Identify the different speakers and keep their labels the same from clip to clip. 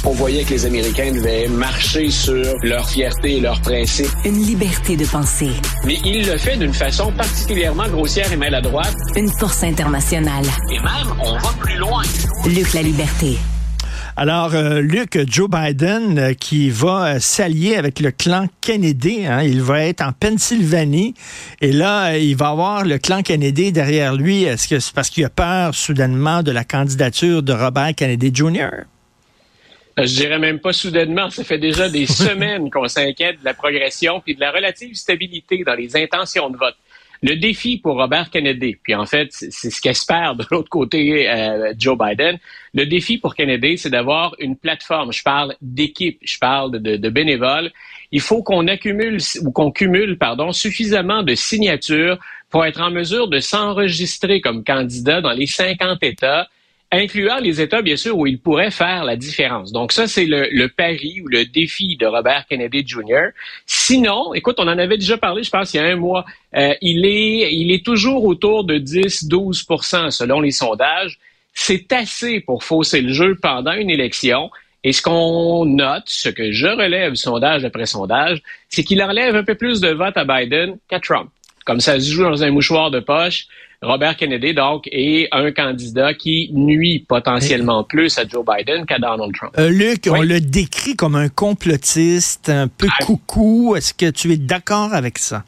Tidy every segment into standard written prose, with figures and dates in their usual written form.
Speaker 1: On voyait que les Américains devaient marcher sur leur fierté et leurs principes.
Speaker 2: Une liberté de penser.
Speaker 1: Mais il le fait d'une façon particulièrement grossière et maladroite.
Speaker 2: Une force internationale.
Speaker 1: Et même, on va plus loin.
Speaker 2: Luc La Liberté.
Speaker 3: Alors, Luc, Joe Biden qui va s'allier avec le clan Kennedy, hein, il va être en Pennsylvanie et là, il va avoir le clan Kennedy derrière lui. Est-ce que c'est parce qu'il a peur soudainement de la candidature de Robert Kennedy Jr.?
Speaker 1: Je dirais même pas soudainement. Ça fait déjà des semaines qu'on s'inquiète de la progression puis de la relative stabilité dans les intentions de vote. Le défi pour Robert Kennedy, puis en fait, c'est ce qu'espère de l'autre côté Joe Biden, le défi pour Kennedy, c'est d'avoir une plateforme. Je parle d'équipe, je parle de bénévoles. Il faut qu'on cumule suffisamment de signatures pour être en mesure de s'enregistrer comme candidat dans les 50 États, incluant les États, bien sûr, où il pourrait faire la différence. Donc ça, c'est le pari ou le défi de Robert Kennedy Jr. Sinon, écoute, on en avait déjà parlé, je pense, il y a un mois. Il est toujours autour de 10-12% selon les sondages. C'est assez pour fausser le jeu pendant une élection. Et ce qu'on note, ce que je relève sondage après sondage, c'est qu'il enlève un peu plus de votes à Biden qu'à Trump. Comme ça se joue dans un mouchoir de poche, Robert Kennedy, donc, est un candidat qui nuit potentiellement plus à Joe Biden qu'à Donald Trump.
Speaker 3: Luc,
Speaker 1: oui?
Speaker 3: On le décrit comme un complotiste, un peu coucou. Est-ce que tu es d'accord avec ça?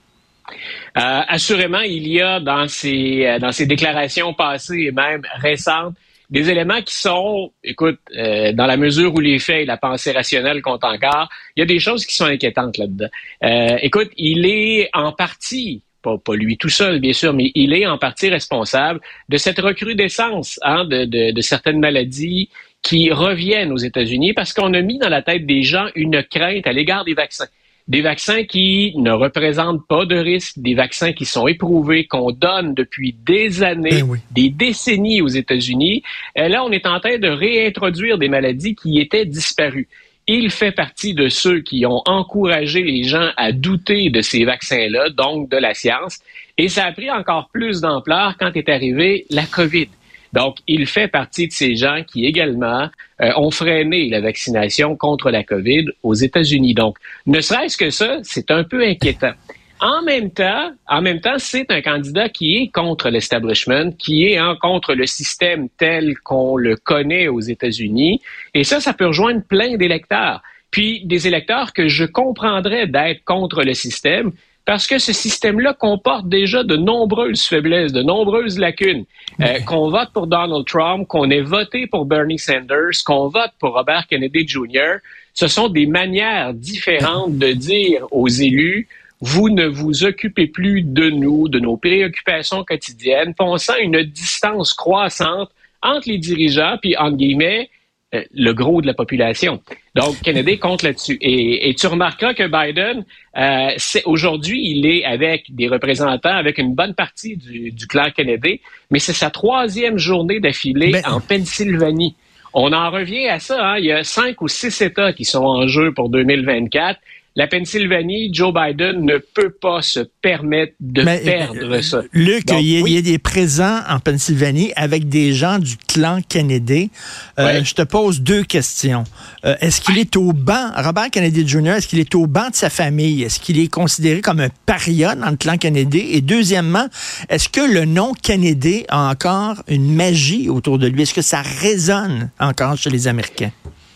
Speaker 1: Assurément, il y a dans ses déclarations passées et même récentes des éléments qui sont, écoute, dans la mesure où les faits et la pensée rationnelle comptent encore, il y a des choses qui sont inquiétantes là-dedans. Écoute, il est en partie, pas lui tout seul, bien sûr, mais il est en partie responsable de cette recrudescence de certaines maladies qui reviennent aux États-Unis parce qu'on a mis dans la tête des gens une crainte à l'égard des vaccins. Des vaccins qui ne représentent pas de risque, des vaccins qui sont éprouvés, qu'on donne depuis des années, des décennies aux États-Unis. Là, on est en train de réintroduire des maladies qui étaient disparues. Il fait partie de ceux qui ont encouragé les gens à douter de ces vaccins-là, donc de la science. Et ça a pris encore plus d'ampleur quand est arrivée la COVID. Donc, il fait partie de ces gens qui également ont freiné la vaccination contre la COVID aux États-Unis. Donc, ne serait-ce que ça, c'est un peu inquiétant. En même temps, c'est un candidat qui est contre l'establishment, qui est contre le système tel qu'on le connaît aux États-Unis. Et ça peut rejoindre plein d'électeurs. Puis, des électeurs que je comprendrais d'être contre le système, parce que ce système-là comporte déjà de nombreuses faiblesses, de nombreuses lacunes. Qu'on vote pour Donald Trump, qu'on ait voté pour Bernie Sanders, qu'on vote pour Robert Kennedy Jr., ce sont des manières différentes de dire aux élus, vous ne vous occupez plus de nous, de nos préoccupations quotidiennes. Puis on sent une distance croissante entre les dirigeants, puis entre guillemets, le gros de la population. Donc, Kennedy compte là-dessus. Et tu remarqueras que Biden, aujourd'hui, il est avec des représentants, avec une bonne partie du clan Kennedy, mais c'est sa 3e journée d'affilée en Pennsylvanie. On en revient à ça, hein? Il y a 5 ou 6 États qui sont en jeu pour 2024. La Pennsylvanie, Joe Biden ne peut pas se permettre de perdre ça.
Speaker 3: Luc, donc, il est présent en Pennsylvanie avec des gens du clan Kennedy. Je te pose 2 questions. Est-ce qu'il est au banc, Robert Kennedy Jr., est-ce qu'il est au banc de sa famille? Est-ce qu'il est considéré comme un paria dans le clan Kennedy? Et deuxièmement, est-ce que le nom Kennedy a encore une magie autour de lui? Est-ce que ça résonne encore chez les Américains?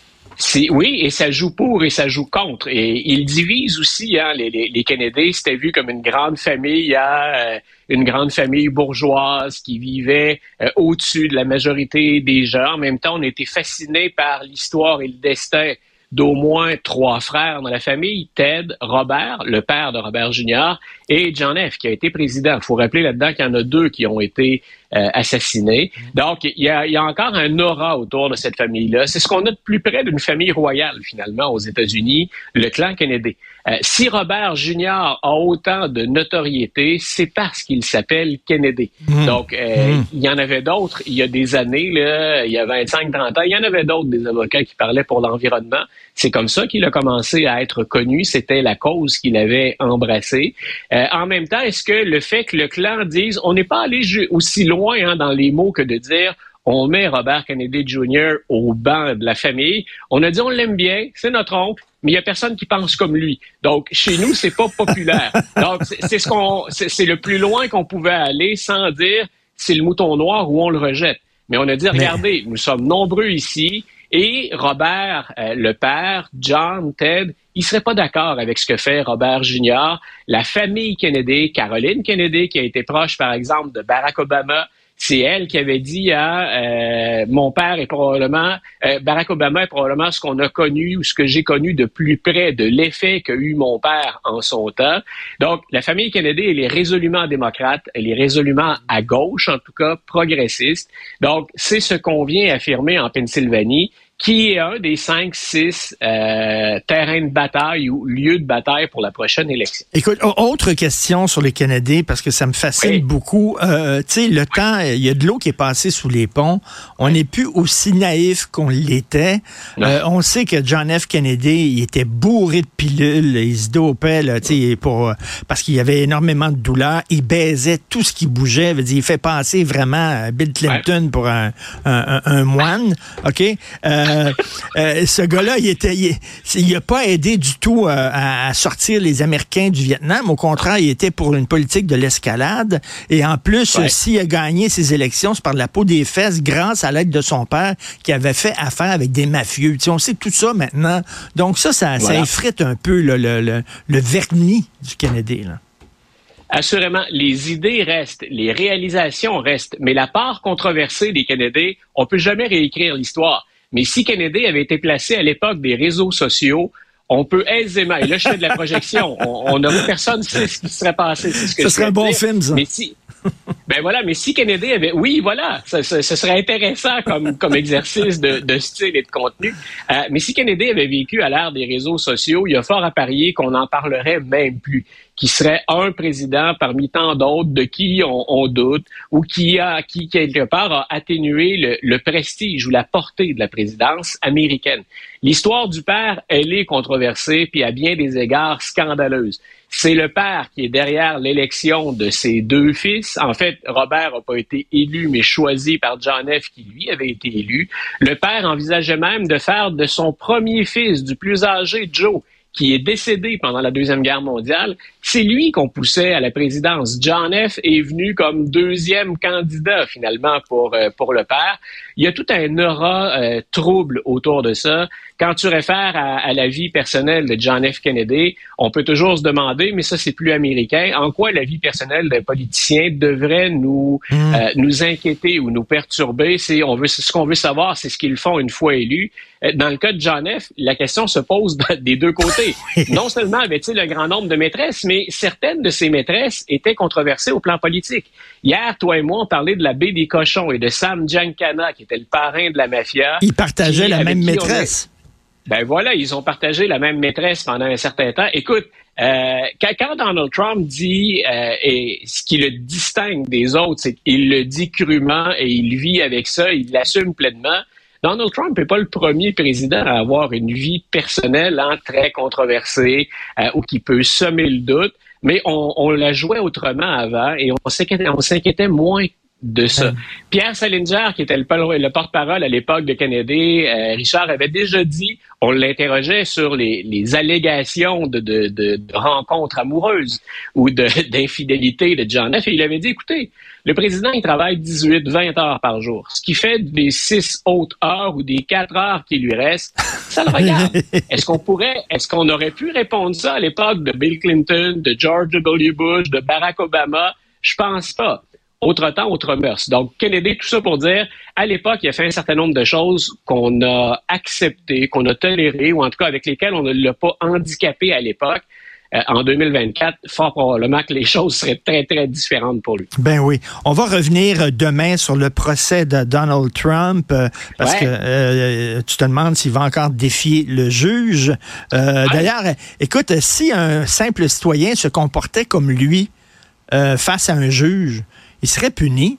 Speaker 1: Oui, et ça joue pour et ça joue contre. Et il divise aussi, hein, les Kennedy, c'était vu comme une grande famille, une grande famille bourgeoise qui vivait au-dessus de la majorité des gens. En même temps, on était fascinés par l'histoire et le destin d'au moins 3 frères dans la famille, Ted, Robert, le père de Robert Jr., et John F., qui a été président. Il faut rappeler là-dedans qu'il y en a 2 qui ont été assassinés. Donc, il y a encore un aura autour de cette famille-là. C'est ce qu'on a de plus près d'une famille royale, finalement, aux États-Unis, le clan Kennedy. Si Robert Jr. a autant de notoriété, c'est parce qu'il s'appelle Kennedy. Donc, il y en avait d'autres il y a des années, là, il y a 25-30 ans, il y en avait d'autres, des avocats qui parlaient pour l'environnement. C'est comme ça qu'il a commencé à être connu. C'était la cause qu'il avait embrassée. En même temps, est-ce que le fait que le clan dise, on n'est pas allé aussi loin dans les mots que de dire on met Robert Kennedy Jr. au banc de la famille. On a dit on l'aime bien, c'est notre oncle, mais il y a personne qui pense comme lui. Donc, chez nous, c'est pas populaire. Donc, c'est le plus loin qu'on pouvait aller sans dire c'est le mouton noir ou on le rejette. Mais on a dit, regardez, nous sommes nombreux ici et Robert, le père, John, Ted, il serait pas d'accord avec ce que fait Robert Jr. La famille Kennedy, Caroline Kennedy, qui a été proche, par exemple, de Barack Obama, c'est elle qui avait dit à mon père est probablement Barack Obama est probablement ce qu'on a connu ou ce que j'ai connu de plus près de l'effet qu'a eu mon père en son temps. Donc, la famille Kennedy, elle est résolument démocrate, elle est résolument à gauche, en tout cas progressiste. Donc, c'est ce qu'on vient affirmer en Pennsylvanie, qui est un des 5-6 terrains de bataille ou lieux de bataille pour la prochaine élection.
Speaker 3: Écoute, autre question sur les Canadiens, parce que ça me fascine beaucoup. Tu sais, le temps, il y a de l'eau qui est passée sous les ponts. On n'est plus aussi naïf qu'on l'était. On sait que John F. Kennedy, il était bourré de pilules. Il se dopait, là, parce qu'il y avait énormément de douleur. Il baisait tout ce qui bougeait. Il fait passer vraiment Bill Clinton pour un moine. OK? Ce gars-là, il a pas aidé du tout à sortir les Américains du Vietnam. Au contraire, il était pour une politique de l'escalade. Et en plus, s'il a gagné ses élections, c'est par la peau des fesses grâce à l'aide de son père qui avait fait affaire avec des mafieux. On sait tout ça maintenant. Donc ça effrite un peu le vernis du Kennedy, là.
Speaker 1: Assurément, les idées restent, les réalisations restent, mais la part controversée des Kennedy, on peut jamais réécrire l'histoire. Mais si Kennedy avait été placé à l'époque des réseaux sociaux, on peut aisément, et là je fais de la projection, personne ne sait ce qui serait passé. C'est ce que
Speaker 3: ce serait un bon film, ça.
Speaker 1: Mais si Kennedy avait, ce serait intéressant comme exercice de style et de contenu. Mais si Kennedy avait vécu à l'ère des réseaux sociaux, il y a fort à parier qu'on n'en parlerait même plus, qui serait un président parmi tant d'autres de qui on doute ou qui quelque part a atténué le prestige ou la portée de la présidence américaine. L'histoire du père, elle est controversée puis à bien des égards scandaleuse. C'est le père qui est derrière l'élection de ses deux fils. En fait, Robert n'a pas été élu, mais choisi par John F., qui lui avait été élu. Le père envisageait même de faire de son premier fils, du plus âgé, Joe, qui est décédé pendant la Deuxième Guerre mondiale, c'est lui qu'on poussait à la présidence. John F. est venu comme deuxième candidat, finalement, pour le père. Il y a tout un aura trouble autour de ça. Quand tu réfères à la vie personnelle de John F. Kennedy, on peut toujours se demander, mais ça, c'est plus américain, en quoi la vie personnelle d'un politicien devrait nous inquiéter ou nous perturber. Ce qu'on veut savoir, c'est ce qu'ils font une fois élus. Dans le cas de John F., la question se pose des deux côtés. Non seulement avait-il un grand nombre de maîtresses, mais certaines de ces maîtresses étaient controversées au plan politique. Hier, toi et moi, on parlait de la baie des cochons et de Sam Giancana, qui était le parrain de la mafia.
Speaker 3: Ils partageaient la même maîtresse.
Speaker 1: Ils ont partagé la même maîtresse pendant un certain temps. Écoute, quand Donald Trump dit, et ce qui le distingue des autres, c'est qu'il le dit crûment et il vit avec ça, il l'assume pleinement. Donald Trump n'est pas le premier président à avoir une vie personnelle très controversée ou qui peut semer le doute, mais on la jouait autrement avant et on s'inquiétait moins de ça. Pierre Salinger, qui était le porte-parole à l'époque de Kennedy, Richard avait déjà dit, on l'interrogeait sur les allégations de rencontres amoureuses ou d'infidélité de John F. Et il avait dit, écoutez, le président, il travaille 18-20 heures par jour. Ce qui fait des 6 autres heures ou des 4 heures qui lui restent, ça le regarde. Est-ce qu'on aurait pu répondre ça à l'époque de Bill Clinton, de George W. Bush, de Barack Obama? Je pense pas. Autre temps, autre mœurs. Donc, Kennedy, tout ça pour dire, à l'époque, il a fait un certain nombre de choses qu'on a acceptées, qu'on a tolérées, ou en tout cas avec lesquelles on ne l'a pas handicapé à l'époque. En 2024, fort probablement que les choses seraient très, très différentes pour lui.
Speaker 3: Ben oui. On va revenir demain sur le procès de Donald Trump, parce que tu te demandes s'il va encore défier le juge. D'ailleurs, écoute, si un simple citoyen se comportait comme lui face à un juge, il serait puni.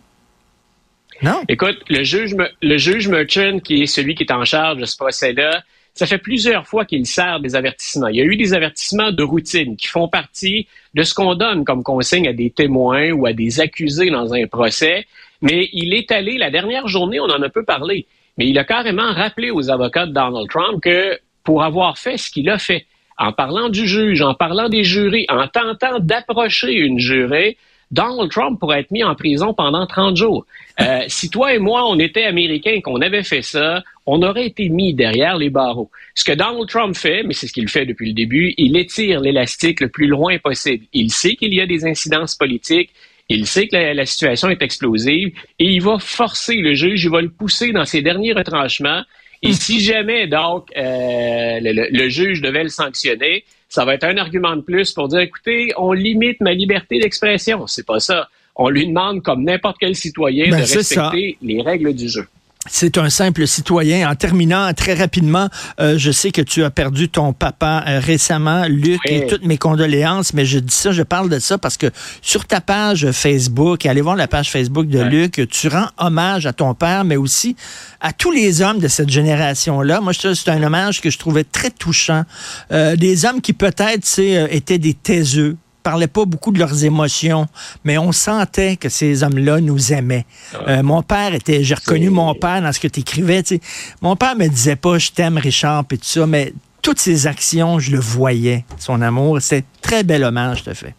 Speaker 3: Non?
Speaker 1: Écoute, le juge Merchant, qui est celui qui est en charge de ce procès-là, ça fait plusieurs fois qu'il sert des avertissements. Il y a eu des avertissements de routine qui font partie de ce qu'on donne comme consigne à des témoins ou à des accusés dans un procès. Mais il est allé, la dernière journée, on en a peu parlé, mais il a carrément rappelé aux avocats de Donald Trump que pour avoir fait ce qu'il a fait, en parlant du juge, en parlant des jurés, en tentant d'approcher une jurée, Donald Trump pourrait être mis en prison pendant 30 jours. Si toi et moi, on était Américains, qu'on avait fait ça, on aurait été mis derrière les barreaux. Ce que Donald Trump fait, mais c'est ce qu'il fait depuis le début, il étire l'élastique le plus loin possible. Il sait qu'il y a des incidences politiques, il sait que la situation est explosive et il va forcer le juge, il va le pousser dans ses derniers retranchements. Et si jamais, donc, le juge devait le sanctionner, ça va être un argument de plus pour dire, écoutez, on limite ma liberté d'expression. C'est pas ça. On lui demande, comme n'importe quel citoyen, de respecter les règles du jeu.
Speaker 3: C'est un simple citoyen. En terminant, très rapidement, je sais que tu as perdu ton papa récemment, Luc, oui. Et toutes mes condoléances, mais je dis ça, je parle de ça parce que sur ta page Facebook, allez voir la page Facebook de Luc, tu rends hommage à ton père, mais aussi à tous les hommes de cette génération-là. Moi, c'est un hommage que je trouvais très touchant. Des hommes qui peut-être étaient des taiseux, parlaient pas beaucoup de leurs émotions, mais on sentait que ces hommes-là nous aimaient. Mon père j'ai reconnu mon père dans ce que tu écrivais. Mon père me disait pas « je t'aime, Richard » et tout ça, mais toutes ses actions, je le voyais, son amour. C'est très bel hommage, je te fais.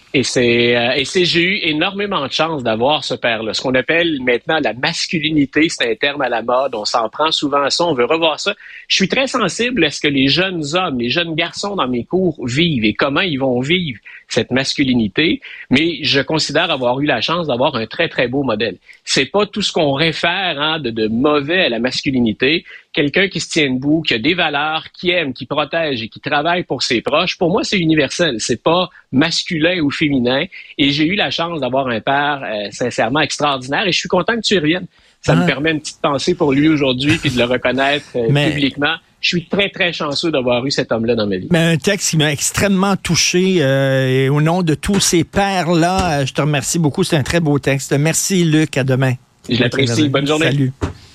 Speaker 1: J'ai eu énormément de chance d'avoir ce père-là. Ce qu'on appelle maintenant la masculinité, c'est un terme à la mode. On s'en prend souvent à ça, on veut revoir ça. Je suis très sensible à ce que les jeunes hommes, les jeunes garçons dans mes cours vivent et comment ils vont vivre cette masculinité. Mais je considère avoir eu la chance d'avoir un très, très beau modèle. C'est pas tout ce qu'on réfère de mauvais à la masculinité. Quelqu'un qui se tient debout, qui a des valeurs, qui aime, qui protège et qui travaille pour ses proches, pour moi, c'est universel. C'est pas masculin ou féminin. Et j'ai eu la chance d'avoir un père sincèrement extraordinaire et je suis content que tu y reviennes. Ça me permet une petite pensée pour lui aujourd'hui puis de le reconnaître publiquement. Je suis très, très chanceux d'avoir eu cet homme-là dans ma vie.
Speaker 3: Mais un texte qui m'a extrêmement touché et au nom de tous ces pères-là, je te remercie beaucoup. C'est un très beau texte. Merci, Luc. À demain.
Speaker 1: Je l'apprécie. Bonne journée.
Speaker 3: Salut.